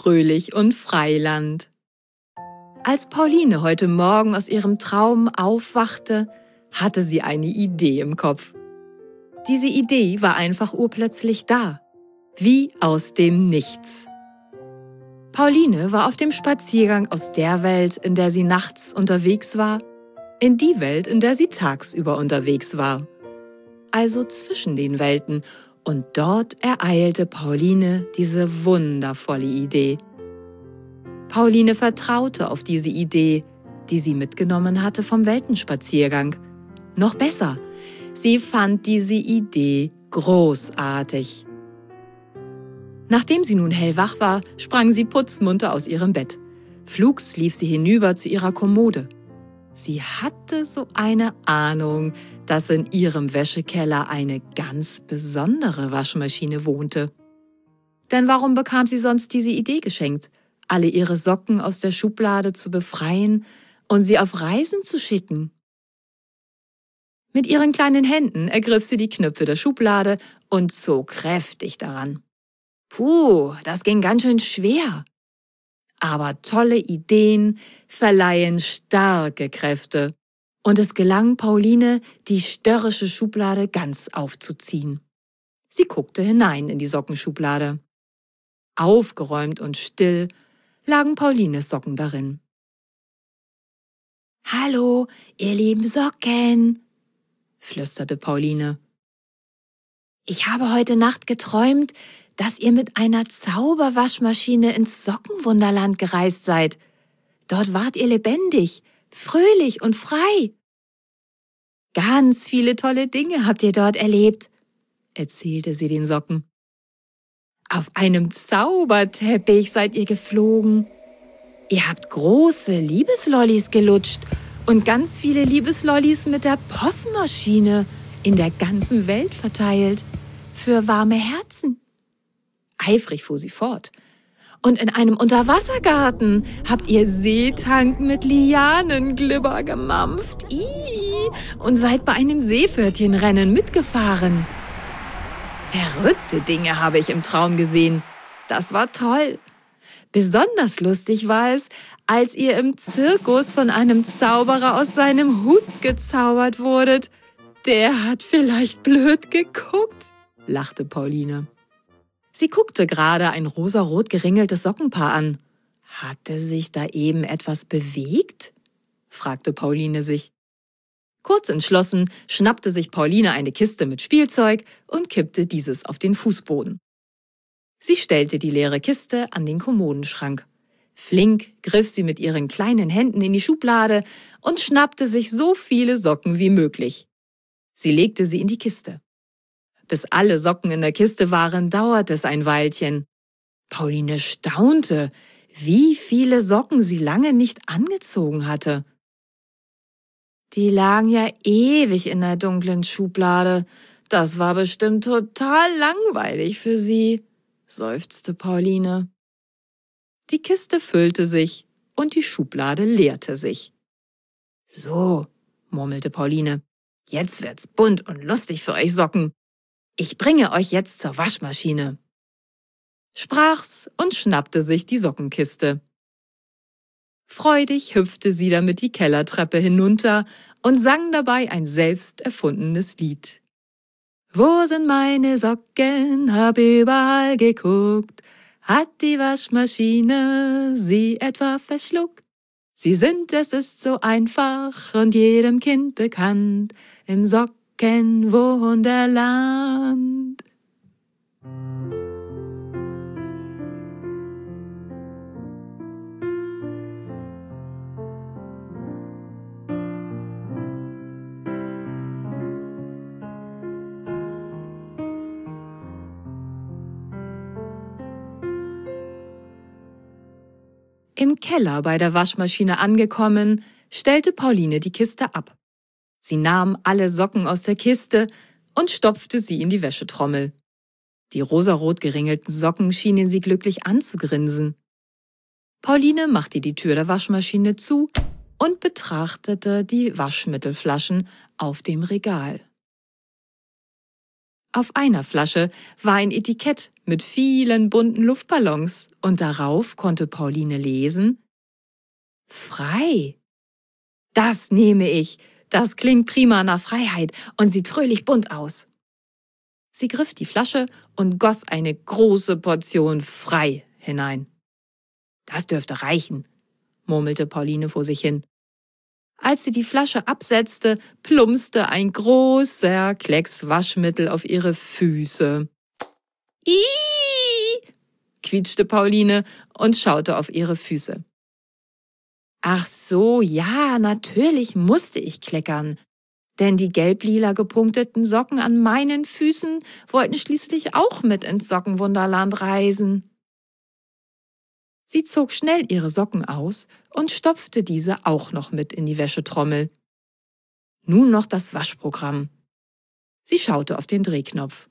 Fröhlich und Freiland. Als Pauline heute Morgen aus ihrem Traum aufwachte, hatte sie eine Idee im Kopf. Diese Idee war einfach urplötzlich da, wie aus dem Nichts. Pauline war auf dem Spaziergang aus der Welt, in der sie nachts unterwegs war, in die Welt, in der sie tagsüber unterwegs war. Also zwischen den Welten, und dort ereilte Pauline diese wundervolle Idee. Pauline vertraute auf diese Idee, die sie mitgenommen hatte vom Weltenspaziergang. Noch besser, sie fand diese Idee großartig. Nachdem sie nun hellwach war, sprang sie putzmunter aus ihrem Bett. Flugs lief sie hinüber zu ihrer Kommode. Sie hatte so eine Ahnung, dass in ihrem Wäschekeller eine ganz besondere Waschmaschine wohnte. Denn warum bekam sie sonst diese Idee geschenkt, alle ihre Socken aus der Schublade zu befreien und sie auf Reisen zu schicken? Mit ihren kleinen Händen ergriff sie die Knöpfe der Schublade und zog kräftig daran. Puh, das ging ganz schön schwer. Aber tolle Ideen verleihen starke Kräfte. Und es gelang Pauline, die störrische Schublade ganz aufzuziehen. Sie guckte hinein in die Sockenschublade. Aufgeräumt und still lagen Paulines Socken darin. »Hallo, ihr lieben Socken«, flüsterte Pauline. »Ich habe heute Nacht geträumt, dass ihr mit einer Zauberwaschmaschine ins Sockenwunderland gereist seid. Dort wart ihr lebendig, fröhlich und frei. Ganz viele tolle Dinge habt ihr dort erlebt«, erzählte sie den Socken. »Auf einem Zauberteppich seid ihr geflogen. Ihr habt große Liebeslollis gelutscht und ganz viele Liebeslollis mit der Puffmaschine in der ganzen Welt verteilt, für warme Herzen.« Eifrig fuhr sie fort. »Und in einem Unterwassergarten habt ihr Seetanken mit Lianenglibber gemampft. Und seid bei einem Seepferdchenrennen mitgefahren. Verrückte Dinge habe ich im Traum gesehen. Das war toll. Besonders lustig war es, als ihr im Zirkus von einem Zauberer aus seinem Hut gezaubert wurdet. Der hat vielleicht blöd geguckt«, lachte Pauline. Sie guckte gerade ein rosarot geringeltes Sockenpaar an. »Hatte sich da eben etwas bewegt?«, fragte Pauline sich. Kurz entschlossen schnappte sich Pauline eine Kiste mit Spielzeug und kippte dieses auf den Fußboden. Sie stellte die leere Kiste an den Kommodenschrank. Flink griff sie mit ihren kleinen Händen in die Schublade und schnappte sich so viele Socken wie möglich. Sie legte sie in die Kiste. Bis alle Socken in der Kiste waren, dauerte es ein Weilchen. Pauline staunte, wie viele Socken sie lange nicht angezogen hatte. Die lagen ja ewig in der dunklen Schublade. Das war bestimmt total langweilig für sie, seufzte Pauline. Die Kiste füllte sich und die Schublade leerte sich. »So«, murmelte Pauline, »jetzt wird's bunt und lustig für euch Socken. Ich bringe euch jetzt zur Waschmaschine«, sprach's und schnappte sich die Sockenkiste. Freudig hüpfte sie damit die Kellertreppe hinunter und sang dabei ein selbst erfundenes Lied. »Wo sind meine Socken? Hab überall geguckt. Hat die Waschmaschine sie etwa verschluckt? Sie sind, es ist so einfach und jedem Kind bekannt, im Sockenwunderland.« Im Keller bei der Waschmaschine angekommen, stellte Pauline die Kiste ab. Sie nahm alle Socken aus der Kiste und stopfte sie in die Wäschetrommel. Die rosarot geringelten Socken schienen sie glücklich anzugrinsen. Pauline machte die Tür der Waschmaschine zu und betrachtete die Waschmittelflaschen auf dem Regal. Auf einer Flasche war ein Etikett mit vielen bunten Luftballons und darauf konnte Pauline lesen: Frei. Das nehme ich. Das klingt prima nach Freiheit und sieht fröhlich bunt aus. Sie griff die Flasche und goss eine große Portion Frei hinein. Das dürfte reichen, murmelte Pauline vor sich hin. Als sie die Flasche absetzte, plumpste ein großer Klecks Waschmittel auf ihre Füße. Ih! Quietschte Pauline und schaute auf ihre Füße. Ach so, ja, natürlich musste ich kleckern, denn die gelb-lila gepunkteten Socken an meinen Füßen wollten schließlich auch mit ins Sockenwunderland reisen. Sie zog schnell ihre Socken aus und stopfte diese auch noch mit in die Wäschetrommel. Nun noch das Waschprogramm. Sie schaute auf den Drehknopf.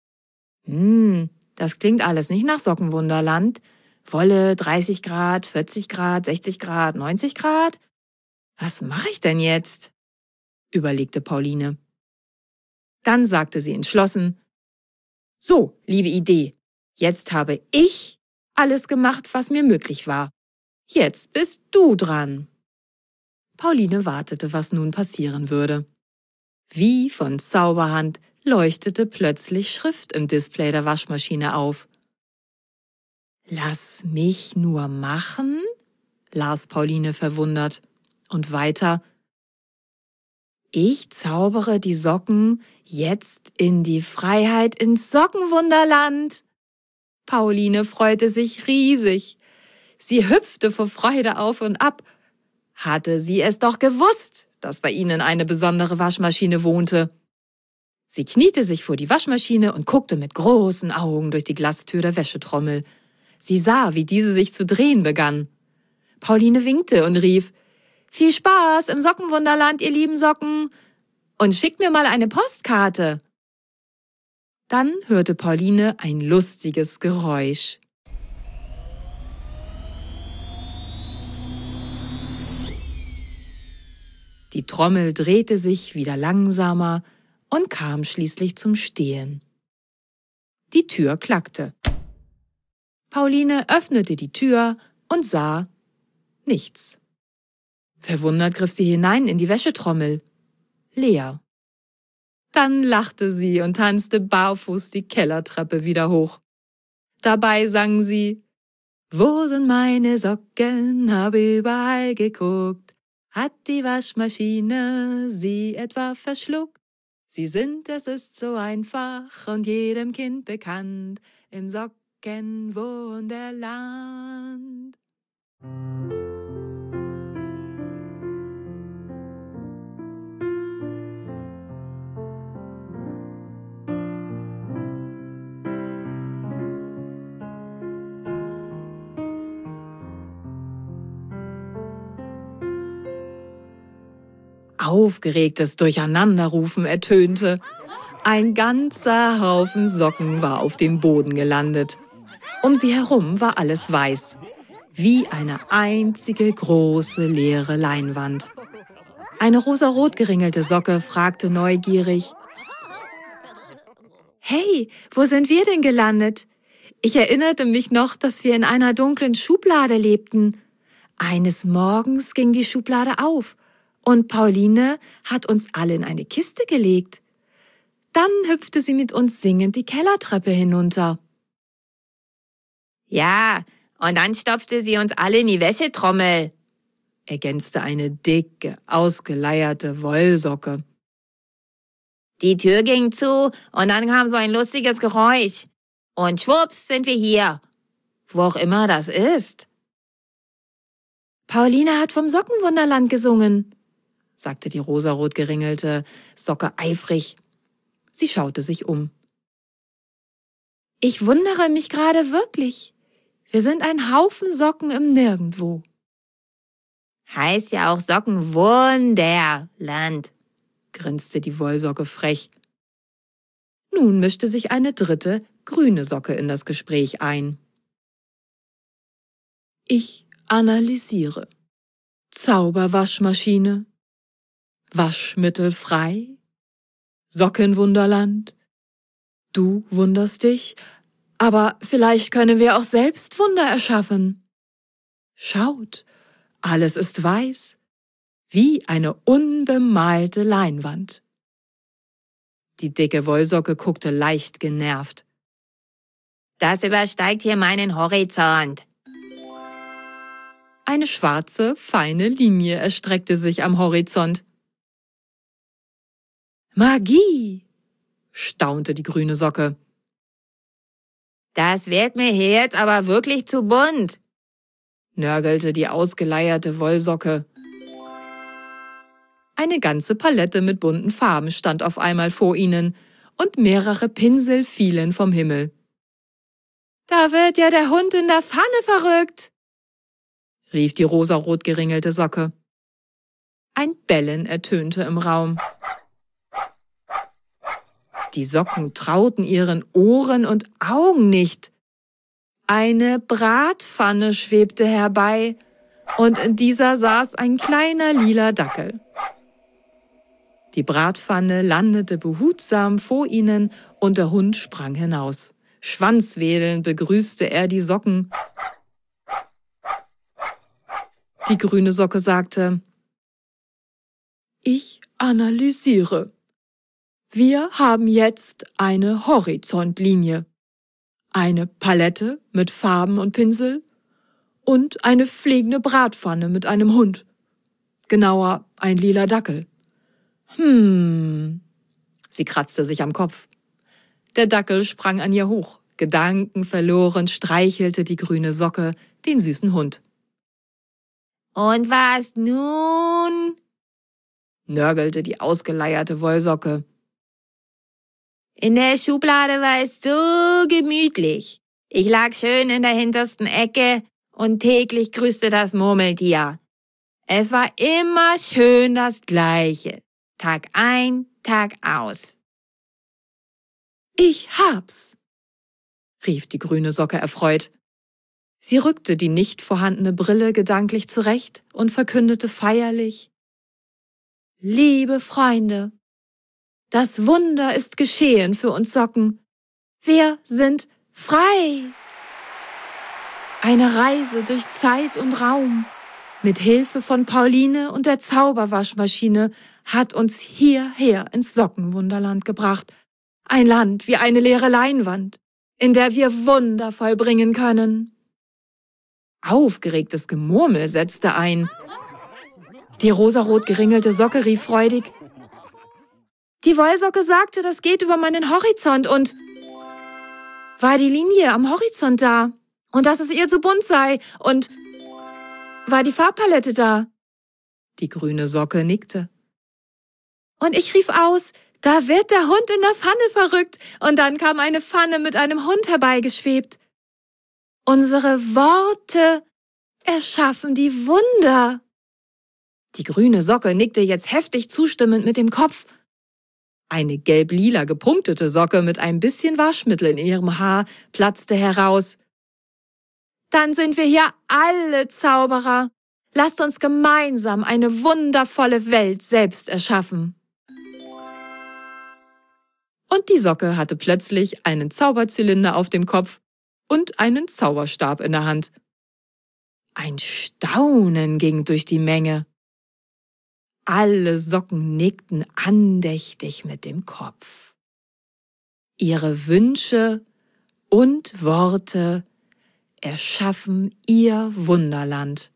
Das klingt alles nicht nach Sockenwunderland. Wolle 30 Grad, 40 Grad, 60 Grad, 90 Grad? Was mache ich denn jetzt? Überlegte Pauline. Dann sagte sie entschlossen: So, liebe Idee, jetzt habe ich alles gemacht, was mir möglich war. Jetzt bist du dran. Pauline wartete, was nun passieren würde. Wie von Zauberhand leuchtete plötzlich Schrift im Display der Waschmaschine auf. Lass mich nur machen, las Pauline verwundert. Und weiter: Ich zaubere die Socken jetzt in die Freiheit ins Sockenwunderland. Pauline freute sich riesig. Sie hüpfte vor Freude auf und ab. Hatte sie es doch gewusst, dass bei ihnen eine besondere Waschmaschine wohnte. Sie kniete sich vor die Waschmaschine und guckte mit großen Augen durch die Glastür der Wäschetrommel. Sie sah, wie diese sich zu drehen begann. Pauline winkte und rief: Viel Spaß im Sockenwunderland, ihr lieben Socken! Und schickt mir mal eine Postkarte! Dann hörte Pauline ein lustiges Geräusch. Die Trommel drehte sich wieder langsamer und kam schließlich zum Stehen. Die Tür klackte. Pauline öffnete die Tür und sah nichts. Verwundert griff sie hinein in die Wäschetrommel. Leer. Dann lachte sie und tanzte barfuß die Kellertreppe wieder hoch. Dabei sang sie: Wo sind meine Socken? Habe überall geguckt. Hat die Waschmaschine sie etwa verschluckt? Sie sind, es ist so einfach und jedem Kind bekannt, im Sockenwunderland. Aufgeregtes Durcheinanderrufen ertönte. Ein ganzer Haufen Socken war auf dem Boden gelandet. Um sie herum war alles weiß, wie eine einzige große leere Leinwand. Eine rosarot geringelte Socke fragte neugierig: Hey, wo sind wir denn gelandet? Ich erinnerte mich noch, dass wir in einer dunklen Schublade lebten. Eines Morgens ging die Schublade auf und Pauline hat uns alle in eine Kiste gelegt. Dann hüpfte sie mit uns singend die Kellertreppe hinunter. Ja, und dann stopfte sie uns alle in die Wäschetrommel, ergänzte eine dicke, ausgeleierte Wollsocke. Die Tür ging zu und dann kam so ein lustiges Geräusch. Und schwupps sind wir hier. Wo auch immer das ist. Pauline hat vom Sockenwunderland gesungen, sagte die rosarot geringelte Socke eifrig. Sie schaute sich um. Ich wundere mich gerade wirklich. Wir sind ein Haufen Socken im Nirgendwo. Heißt ja auch Sockenwunderland, grinste die Wollsocke frech. Nun mischte sich eine dritte, grüne Socke in das Gespräch ein. Ich analysiere. Zauberwaschmaschine, Waschmittel frei, Sockenwunderland, Du wunderst dich, aber vielleicht können wir auch selbst Wunder erschaffen. Schaut, alles ist weiß, wie eine unbemalte Leinwand. Die dicke Wollsocke guckte leicht genervt. Das übersteigt hier meinen Horizont. Eine schwarze, feine Linie erstreckte sich am Horizont. Magie, staunte die grüne Socke. Das wird mir hier jetzt aber wirklich zu bunt, nörgelte die ausgeleierte Wollsocke. Eine ganze Palette mit bunten Farben stand auf einmal vor ihnen und mehrere Pinsel fielen vom Himmel. Da wird ja der Hund in der Pfanne verrückt, rief die rosarot geringelte Socke. Ein Bellen ertönte im Raum. Die Socken trauten ihren Ohren und Augen nicht. Eine Bratpfanne schwebte herbei, und in dieser saß ein kleiner lila Dackel. Die Bratpfanne landete behutsam vor ihnen und der Hund sprang hinaus. Schwanzwedelnd begrüßte er die Socken. Die grüne Socke sagte: Ich analysiere. Wir haben jetzt eine Horizontlinie, eine Palette mit Farben und Pinsel und eine fliegende Bratpfanne mit einem Hund. Genauer, ein lila Dackel. Sie kratzte sich am Kopf. Der Dackel sprang an ihr hoch. Gedankenverloren streichelte die grüne Socke den süßen Hund. Und was nun? nörgelte die ausgeleierte Wollsocke. In der Schublade war es so gemütlich. Ich lag schön in der hintersten Ecke und täglich grüßte das Murmeltier. Es war immer schön das Gleiche. Tag ein, Tag aus. Ich hab's, rief die grüne Socke erfreut. Sie rückte die nicht vorhandene Brille gedanklich zurecht und verkündete feierlich: Liebe Freunde, das Wunder ist geschehen für uns Socken. Wir sind frei. Eine Reise durch Zeit und Raum mit Hilfe von Pauline und der Zauberwaschmaschine hat uns hierher ins Sockenwunderland gebracht. Ein Land wie eine leere Leinwand, in der wir Wunder vollbringen können. Aufgeregtes Gemurmel setzte ein. Die rosarot geringelte Socke rief freudig: Die Wollsocke sagte, das geht über meinen Horizont und war die Linie am Horizont da und dass es ihr zu bunt sei und war die Farbpalette da? Die grüne Socke nickte. Und ich rief aus: Da wird der Hund in der Pfanne verrückt. Und dann kam eine Pfanne mit einem Hund herbeigeschwebt. Unsere Worte erschaffen die Wunder. Die grüne Socke nickte jetzt heftig zustimmend mit dem Kopf. Eine gelb-lila gepunktete Socke mit ein bisschen Waschmittel in ihrem Haar platzte heraus. Dann sind wir hier alle Zauberer. Lasst uns gemeinsam eine wundervolle Welt selbst erschaffen. Und die Socke hatte plötzlich einen Zauberzylinder auf dem Kopf und einen Zauberstab in der Hand. Ein Staunen ging durch die Menge. Alle Socken nickten andächtig mit dem Kopf. Ihre Wünsche und Worte erschaffen ihr Wunderland.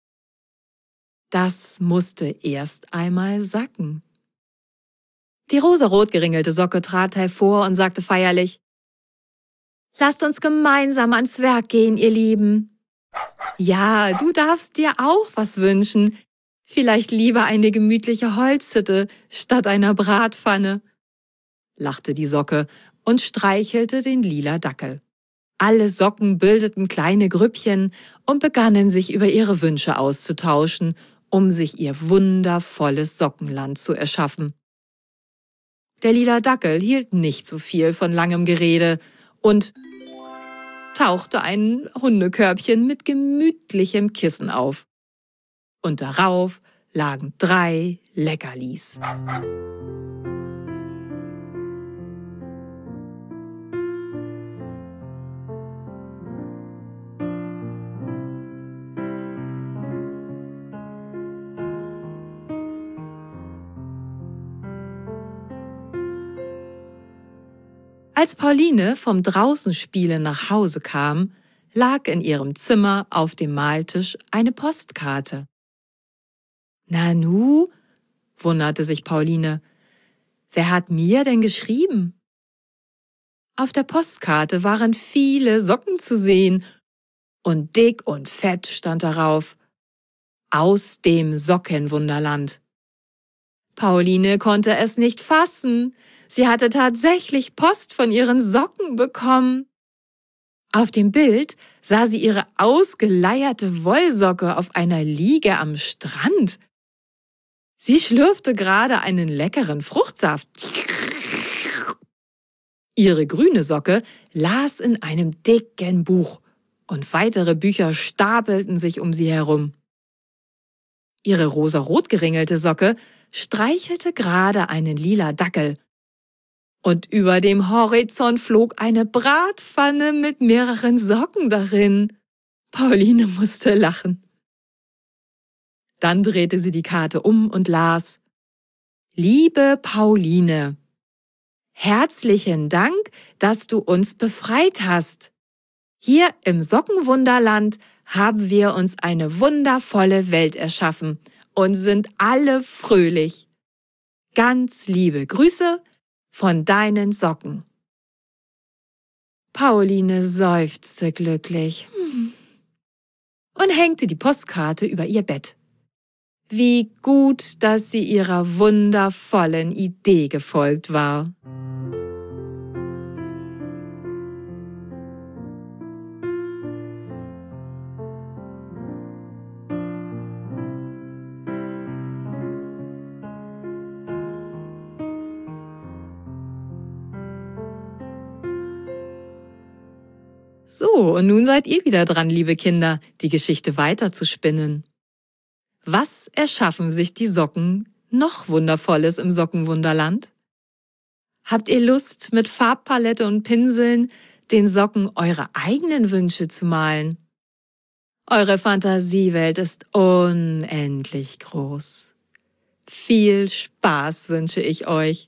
Das musste erst einmal sacken. Die rosarot geringelte Socke trat hervor und sagte feierlich: Lasst uns gemeinsam ans Werk gehen, ihr Lieben. Ja, du darfst dir auch was wünschen. Vielleicht lieber eine gemütliche Holzhütte statt einer Bratpfanne, lachte die Socke und streichelte den lila Dackel. Alle Socken bildeten kleine Grüppchen und begannen sich über ihre Wünsche auszutauschen, um sich ihr wundervolles Sockenland zu erschaffen. Der lila Dackel hielt nicht so viel von langem Gerede und tauchte ein Hundekörbchen mit gemütlichem Kissen auf. Und darauf lagen 3 3 Leckerlis. Als Pauline vom Draußenspielen nach Hause kam, lag in ihrem Zimmer auf dem Maltisch eine Postkarte. »Nanu«, wunderte sich Pauline, »wer hat mir denn geschrieben?« Auf der Postkarte waren viele Socken zu sehen und dick und fett stand darauf: »Aus dem Sockenwunderland.« Pauline konnte es nicht fassen. Sie hatte tatsächlich Post von ihren Socken bekommen. Auf dem Bild sah sie ihre ausgeleierte Wollsocke auf einer Liege am Strand. Sie schlürfte gerade einen leckeren Fruchtsaft. Ihre grüne Socke las in einem dicken Buch und weitere Bücher stapelten sich um sie herum. Ihre rosarot geringelte Socke streichelte gerade einen lila Dackel. Und über dem Horizont flog eine Bratpfanne mit mehreren Socken darin. Pauline musste lachen. Dann drehte sie die Karte um und las: »Liebe Pauline, herzlichen Dank, dass du uns befreit hast. Hier im Sockenwunderland haben wir uns eine wundervolle Welt erschaffen und sind alle fröhlich. Ganz liebe Grüße von deinen Socken.« Pauline seufzte glücklich und hängte die Postkarte über ihr Bett. Wie gut, dass sie ihrer wundervollen Idee gefolgt war. So, und nun seid ihr wieder dran, liebe Kinder, die Geschichte weiterzuspinnen. Was erschaffen sich die Socken noch Wundervolles im Sockenwunderland? Habt ihr Lust, mit Farbpalette und Pinseln den Socken eure eigenen Wünsche zu malen? Eure Fantasiewelt ist unendlich groß. Viel Spaß wünsche ich euch.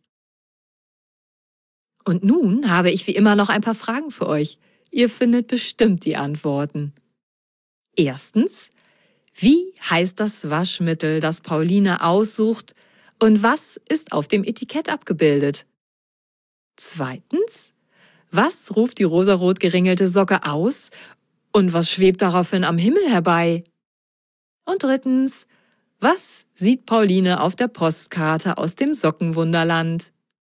Und nun habe ich wie immer noch ein paar Fragen für euch. Ihr findet bestimmt die Antworten. Erstens: Wie heißt das Waschmittel, das Pauline aussucht, und was ist auf dem Etikett abgebildet? Zweitens: Was ruft die rosarot geringelte Socke aus und was schwebt daraufhin am Himmel herbei? Und drittens: Was sieht Pauline auf der Postkarte aus dem Sockenwunderland?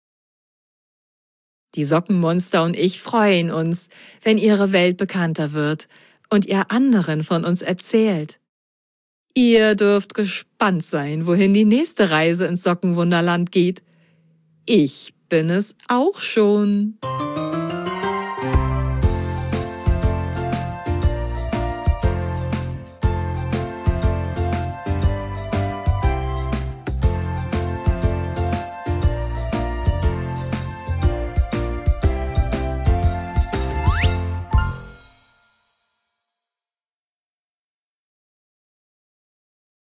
Die Sockenmonster und ich freuen uns, wenn ihre Welt bekannter wird und ihr anderen von uns erzählt. Ihr dürft gespannt sein, wohin die nächste Reise ins Sockenwunderland geht. Ich bin es auch schon.